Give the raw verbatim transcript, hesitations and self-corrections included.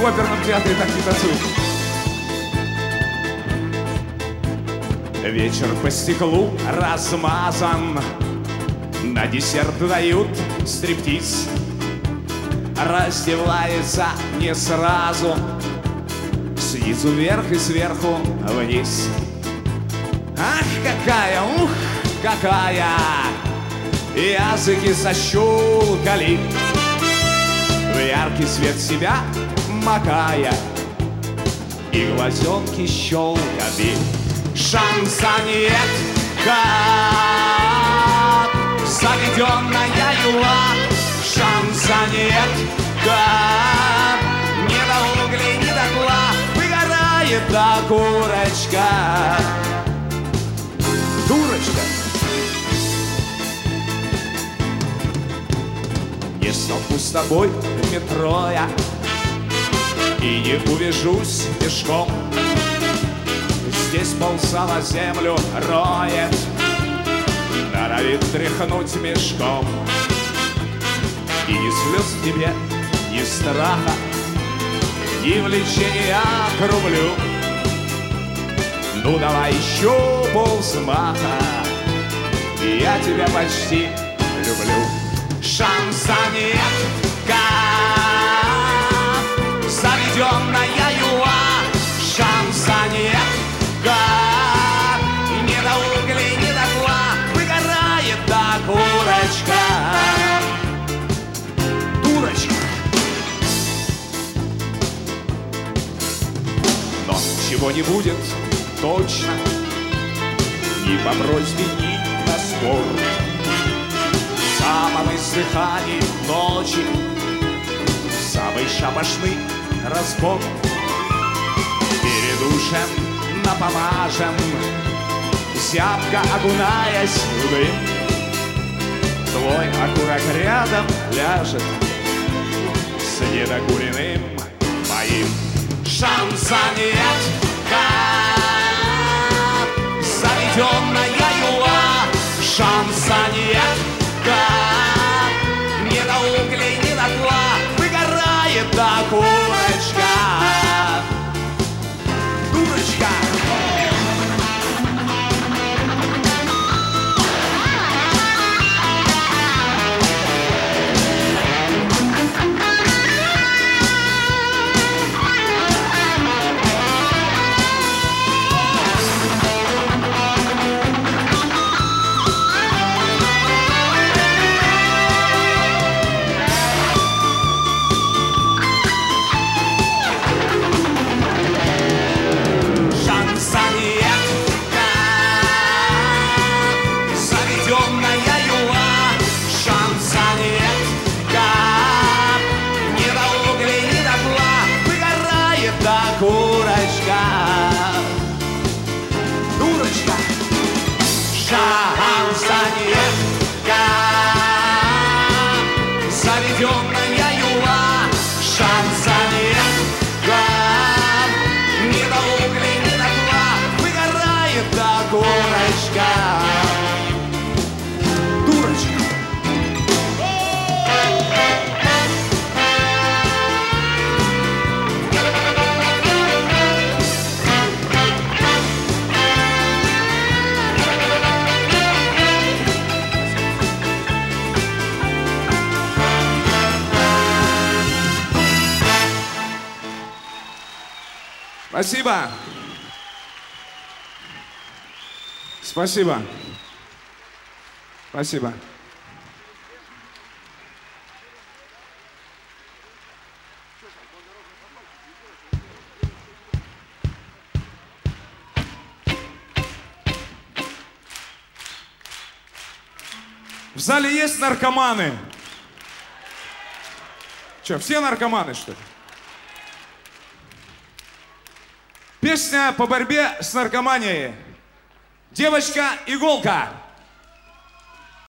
оперном театре так не танцуют. Вечер по стеклу размазан, на десерт дают стриптиз. Раздевается не сразу, снизу вверх и сверху вниз. Ах, какая, ух, какая! Языки защелкали, в яркий свет себя макая, и глазенки щелкали. Шанса нет, как заведенная юла. Шанса нет, как не до углей, не до кла. Выгорает та курочка. Дурочка. Не столкнусь с тобой в метро я и не увяжусь пешком. Здесь ползала землю роет, норовит тряхнуть мешком. И ни слез в тебе, ни страха, ни влечения к рублю. Ну давай еще ползмаха, и я тебя почти люблю. Шанса нет, как заведенная юла. Шанса нет, как не до углей, не до кла. Выгорает та курочка. Дурочка. Но чего не будет точно, ни по просьбе, ни на спор. В самом издыхании ночи самый шабашный разбор. Передушем напомажем, зябко окунаясь в дым. Твой окурок рядом ляжет с недокуренным моим. Шанса нет, как заведенная юла. Шанса нет, как не до углей, не до кла. Выгорает та курочка. Дурочка. Курочка, дурочка. Шанса нет, как заведенная юла. Шанса нет, как не до углей, не до кла. Выгорает та курочка. Дурочка. Спасибо. Спасибо. Спасибо. В зале есть наркоманы? Че, все наркоманы, что ли? Песня по борьбе с наркоманией. Девочка-иголка.